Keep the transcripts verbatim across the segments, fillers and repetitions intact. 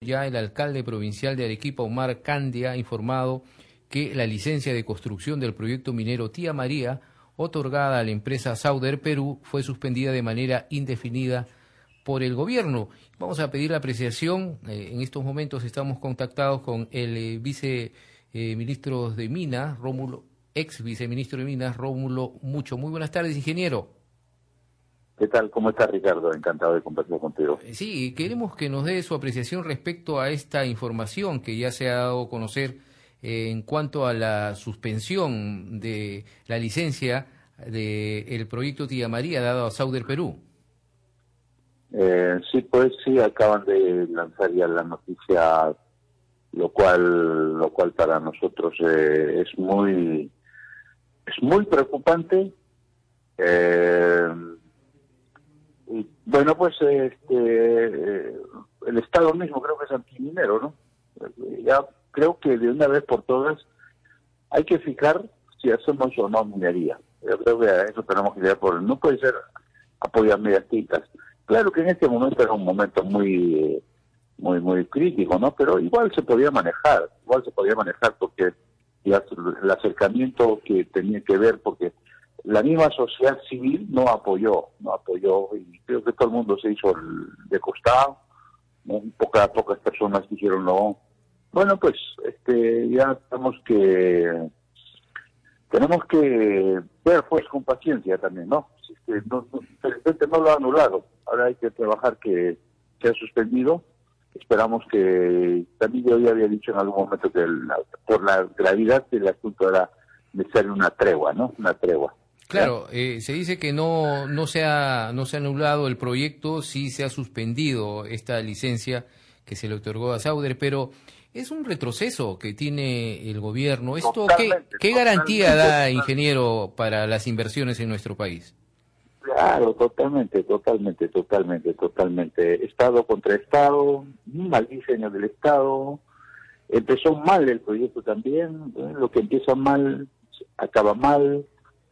ya el alcalde provincial de Arequipa, Omar Candia, ha informado que la licencia de construcción del proyecto minero Tía María, otorgada a la empresa Sauder Perú, fue suspendida de manera indefinida por el gobierno. Vamos a pedir la apreciación. Eh, en estos momentos estamos contactados con el eh, viceministro eh, de Minas, Rómulo, ex viceministro de Minas, Rómulo Mucho. Muy buenas tardes, ingeniero. ¿Qué tal? ¿Cómo estás, Ricardo? Encantado de conversar contigo. Sí, queremos que nos dé su apreciación respecto a esta información que ya se ha dado a conocer eh, en cuanto a la suspensión de la licencia del proyecto Tía María dado a Sauder Perú. Eh, sí, pues sí, acaban de lanzar ya la noticia, lo cual, lo cual para nosotros eh, es muy, es muy preocupante. Eh, y bueno, pues este, el Estado mismo creo que es antiminero, ¿no? Ya creo que de una vez por todas hay que fijar si hacemos o no minería. Yo creo que a eso tenemos que llegar por, no puede ser apoyo a medias tintas. Claro que en este momento era un momento muy, muy, muy crítico, ¿no? Pero igual se podía manejar, igual se podía manejar porque ya el acercamiento que tenía que ver, porque la misma sociedad civil no apoyó, no apoyó, y creo que todo el mundo se hizo de costado, ¿no? Pocas, pocas personas dijeron no. Bueno, pues este ya tenemos que tenemos que ver pues con paciencia también, ¿no? Si es que no, no, de repente no lo ha anulado, ahora hay que trabajar que se ha suspendido. Esperamos que, también yo ya había dicho en algún momento que la, por la gravedad del asunto era necesaria una tregua, ¿no? Una tregua. Claro, eh, se dice que no no se ha no se ha anulado el proyecto, sí se ha suspendido esta licencia que se le otorgó a Sauder, pero es un retroceso que tiene el gobierno. ¿Esto qué, qué garantía da, ingeniero, para las inversiones en nuestro país? Claro, totalmente, totalmente, totalmente, totalmente. Estado contra Estado, mal diseño del Estado. Empezó mal el proyecto también, ¿eh? Lo que empieza mal acaba mal.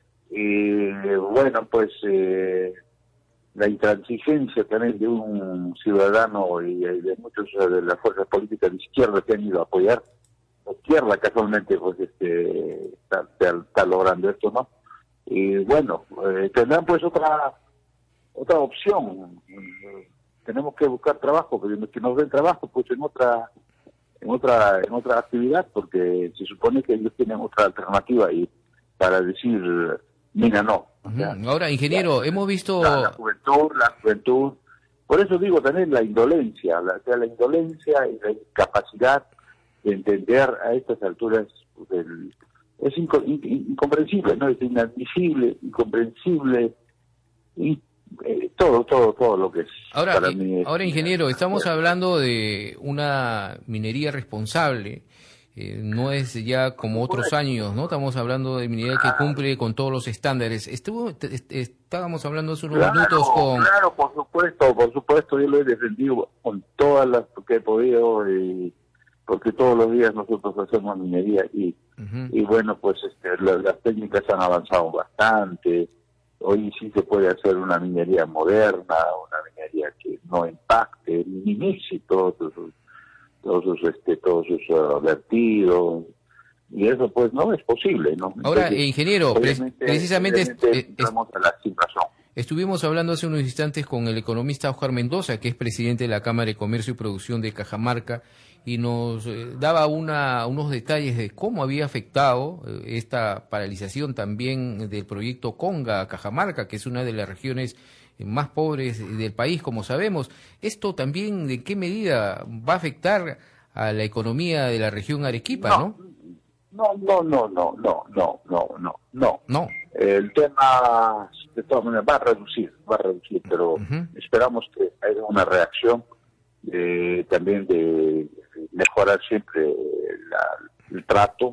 Y bueno, pues eh, la intransigencia también de un ciudadano y de muchos de las fuerzas políticas de izquierda que han ido a apoyar. La izquierda casualmente pues este está, está, está logrando esto, ¿no? Y bueno, eh, tendrán pues otra otra opción. Eh, tenemos que buscar trabajo, que nos den trabajo pues en otra en otra en otra actividad, porque se supone que ellos tienen otra alternativa y para decir mira no. O sea, ahora, ingeniero, la, hemos visto la, la juventud, la juventud. Por eso digo también la indolencia, la, o sea, la indolencia y la incapacidad de entender a estas alturas del es inco incomprensible, ¿no? Es inadmisible, incomprensible, y eh, todo, todo, todo lo que es. Ahora, para eh, mí es, ahora ingeniero, estamos bueno. hablando de una minería responsable, eh, no es ya como otros años, ¿no? Estamos hablando de minería que cumple con todos los estándares. Estuvo, est estábamos hablando hace unos claro, minutos con... Claro, por supuesto, por supuesto, yo lo he defendido con todas las que he podido, y porque todos los días nosotros hacemos minería y Uh-huh. Y bueno, pues este, las, las técnicas han avanzado bastante. Hoy sí se puede hacer una minería moderna, una minería que no impacte, minimice todos sus, todos sus, este, todos sus uh, vertidos. Y eso pues no es posible, ¿no? Ahora, Entonces, ingeniero, pre precisamente obviamente, es, estamos a la sin razón. Estuvimos hablando hace unos instantes con el economista Oscar Mendoza, que es presidente de la Cámara de Comercio y Producción de Cajamarca, y nos eh, daba una, unos detalles de cómo había afectado eh, esta paralización también del proyecto Conga a Cajamarca, que es una de las regiones más pobres del país, como sabemos. ¿Esto también de qué medida va a afectar a la economía de la región Arequipa, no? No, no, no, no, no, no, no, no, no. No. El tema, de todas maneras, va a reducir, va a reducir, pero uh-huh. esperamos que haya una reacción eh, también de mejorar siempre la, el trato,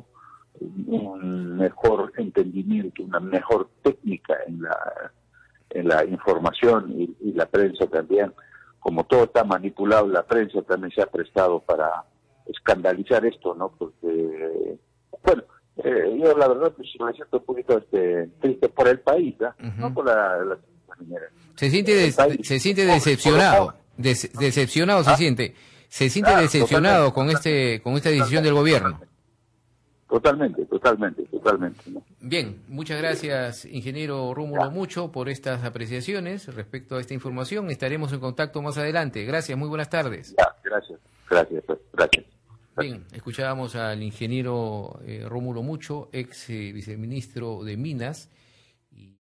un mejor entendimiento, una mejor técnica en la en la información y, y la prensa también. Como todo está manipulado, la prensa también se ha prestado para escandalizar esto, ¿no? Porque, bueno, eh, yo la verdad pues me siento un poquito este, triste por el país, ¿eh? Uh-huh. No por la, la, la minera. Se siente, des, se siente decepcionado, Des, decepcionado se siente. se siente Claro, decepcionado totalmente, con este con esta decisión del gobierno. Totalmente, totalmente, totalmente. ¿no? Bien, muchas gracias, ingeniero Rómulo Mucho, por estas apreciaciones respecto a esta información. Estaremos en contacto más adelante. Gracias, muy buenas tardes. Ya, gracias, gracias, gracias. Bien, escuchábamos al ingeniero eh, Rómulo Mucho, ex eh, viceministro de Minas. Y